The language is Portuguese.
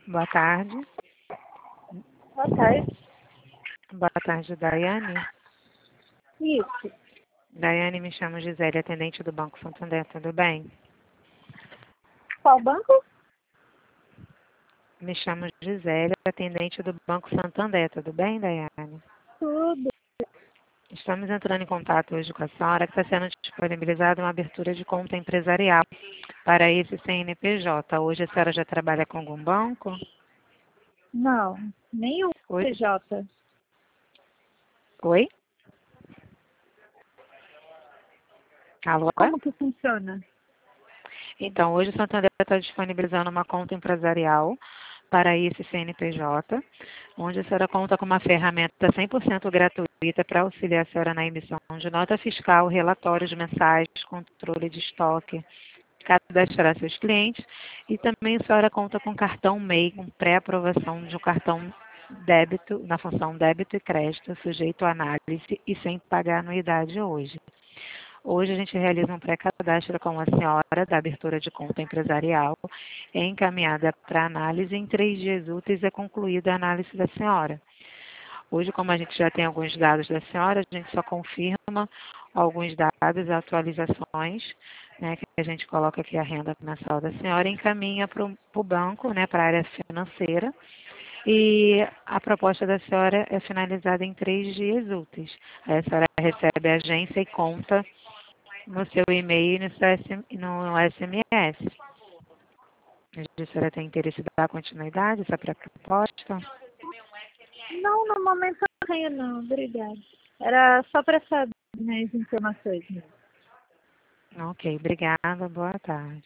Boa tarde. Boa tarde. Boa tarde, Daiane. Isso. Daiane, me chamo Gisele, atendente do Banco Santander, tudo bem? Qual banco? Me chamo Gisele, atendente do Banco Santander, tudo bem, Daiane? Tudo. Estamos entrando em contato hoje com a senhora, que está sendo disponibilizada uma abertura de conta empresarial para esse CNPJ. Hoje a senhora já trabalha com algum banco? Não, nenhum Oi? PJ. Oi? Alô? Como que funciona? Então, hoje o Santander está disponibilizando uma conta empresarial para esse CNPJ, onde a senhora conta com uma ferramenta 100% gratuita para auxiliar a senhora na emissão de nota fiscal, relatórios mensais, controle de estoque, cadastrar seus clientes e também a senhora conta com cartão MEI, com pré-aprovação de um cartão débito, na função débito e crédito, sujeito à análise e sem pagar anuidade hoje. Hoje a gente realiza um pré-cadastro com a senhora da abertura de conta empresarial, é encaminhada para análise. Em 3 dias úteis é concluída a análise da senhora. Hoje, como a gente já tem alguns dados da senhora, a gente só confirma alguns dados, atualizações, né, que a gente coloca aqui a renda mensal da senhora e encaminha para o banco, né, para a área financeira. E a proposta da senhora é finalizada em 3 dias úteis. Aí a senhora recebe a agência e conta no seu e-mail e no SMS. A senhora tem interesse em dar continuidade a essa pré-proposta? Não, no momento não tenho não, obrigada. Era só para saber mais informações mesmo. Ok, obrigada, boa tarde.